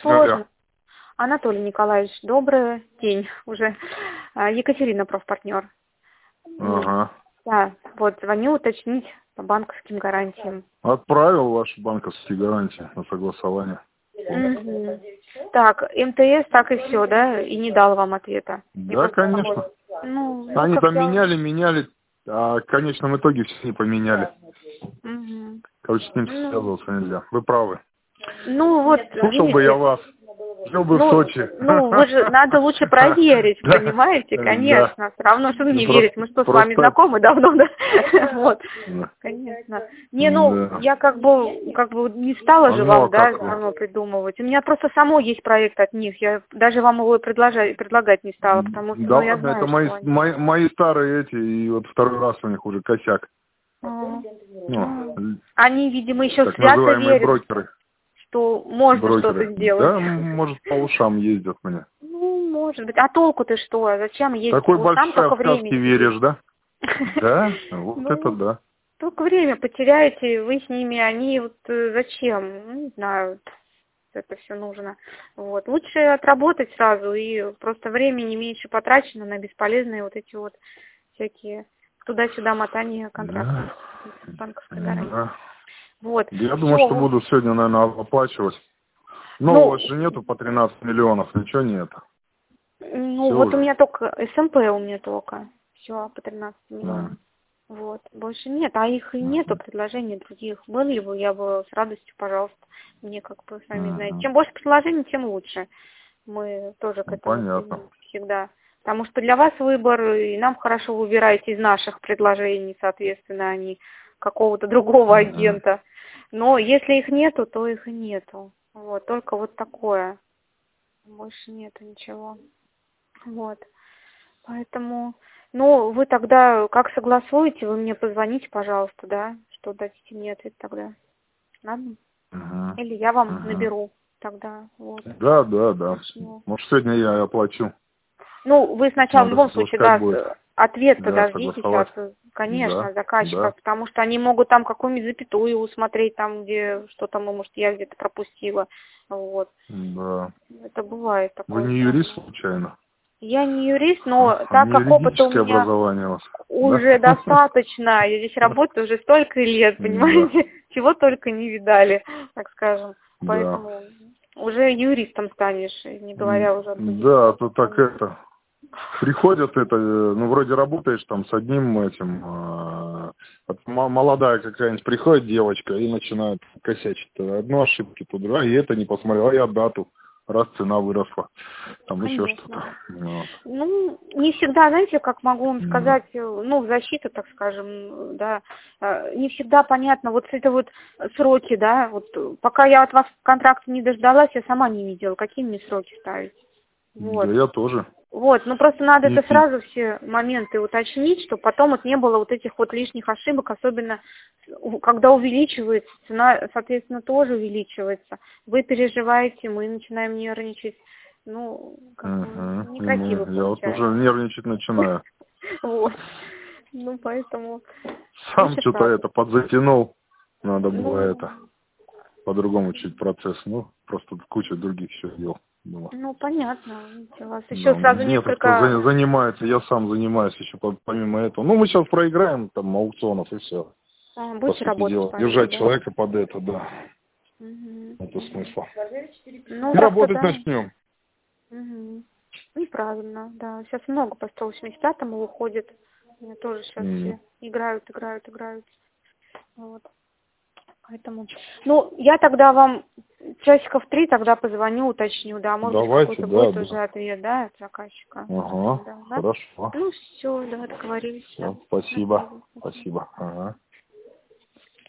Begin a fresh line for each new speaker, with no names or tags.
сложно. Анатолий Николаевич, добрый день уже. Екатерина, профпартнер.
Ага.
Да, вот звоню уточнить по банковским гарантиям.
Отправил ваши банковские гарантии на согласование.
Угу. Так, МТС так и все, да? И не дал вам ответа?
Да, конечно.
Ну,
Они там
как-то...
меняли, а в конечном итоге все не поменяли.
Угу.
Короче, с ним связываться нельзя. Вы правы.
Ну, вот,
Слушал бы я вас. Жил бы в Сочи.
Ну, вы же, надо лучше проверить, понимаете, конечно. Все равно, что мне верить. Мы что, с вами знакомы давно, да? Вот, конечно. Не, ну, я как бы не стала же вам, да, все равно придумывать. У меня просто само есть проект от них. Я даже вам его предлагать не стала, потому что,
да,
я знаю,
это мои старые эти, и вот второй раз у них уже косяк.
Они, видимо, еще
так
свято
называемые
верят,
брокеры.
что можно что-то сделать.
Да, может, по ушам ездят мне.
Ну, может быть. А толку-то что? Зачем ездить?
Такой
вот
большой,
там
в сказки веришь, да? Да, вот это да.
Только время потеряете, вы с ними, они вот зачем? Не знаю, это все нужно. Вот. Лучше отработать сразу, и просто времени меньше потрачено на бесполезные вот эти вот всякие туда-сюда мотания контрактов банковской гарантии. Вот.
Я думаю, что буду сегодня, наверное, оплачивать. Но у вас же нету по 13 миллионов, ничего нет.
Ну, все вот уже. У меня только СМП Все, по 13 миллионов. Вот. Больше нет, а их и нету предложений других. Были бы, я бы с радостью, пожалуйста. Мне как бы, сами знаете. Чем больше предложений, тем лучше. Мы тоже к этому всегда. Потому что для вас выбор, и нам хорошо выбираете из наших предложений, соответственно, а не какого-то другого агента. Но если их нету, то их и нету. Вот, только вот такое. Больше нету ничего. Вот. Поэтому, вы тогда как согласуете, вы мне позвоните, пожалуйста, да, что дадите мне ответ тогда. Ладно? Или я вам наберу тогда. Вот.
Да. Может, сегодня я оплачу.
Вы сначала в любом случае, да, ответ-то дождитесь от, конечно, заказчика, потому что они могут там какую-нибудь запятую усмотреть, там, где что-то, может, я где-то пропустила. Вот.
Да.
Это бывает такое.
Вы не юрист, случайно?
Я не юрист, но так как опыта у меня
образование у вас,
уже достаточно, я здесь работаю уже столько лет, понимаете, чего только не видали, так скажем. Поэтому уже юристом станешь, не говоря уже о других.
Да, то так приходят вроде работаешь там с одним этим, молодая какая-нибудь приходит девочка и начинает косячить. Одну ошибку, то другая, и это не посмотрела, я дату. Раз цена выросла, там еще что-то.
Не всегда, знаете, как могу вам сказать, в защиту, так скажем, да, не всегда понятно, вот это вот сроки, да, вот пока я от вас в контракте не дождалась, я сама не видела, какие мне сроки ставить. Вот.
Да, я тоже.
Вот, просто надо это сразу все моменты уточнить, чтобы потом не было вот этих вот лишних ошибок, особенно когда увеличивается, цена, соответственно, тоже увеличивается. Вы переживаете, мы начинаем нервничать. Некрасиво получается.
Я вот уже нервничать начинаю.
Вот. Поэтому...
Сам что-то подзатянул. Надо было по-другому чуть процесс. Просто куча других еще дел.
Понятно. У вас еще сразу несколько...
занимается, я сам занимаюсь еще помимо этого. Мы сейчас проиграем там аукционов и все.
Будете работать.
Держать человека под это, да. Это смысл. И работать начнем.
Неправильно, да. Сейчас много по 185-му выходит. Меня тоже сейчас все играют. Вот. Поэтому, я тогда вам часиков 3 тогда позвоню, уточню, да, может быть, какой-то будет уже ответ, да, от заказчика.
Ага, хорошо.
Все, да, договорились.
Все, спасибо. Ага.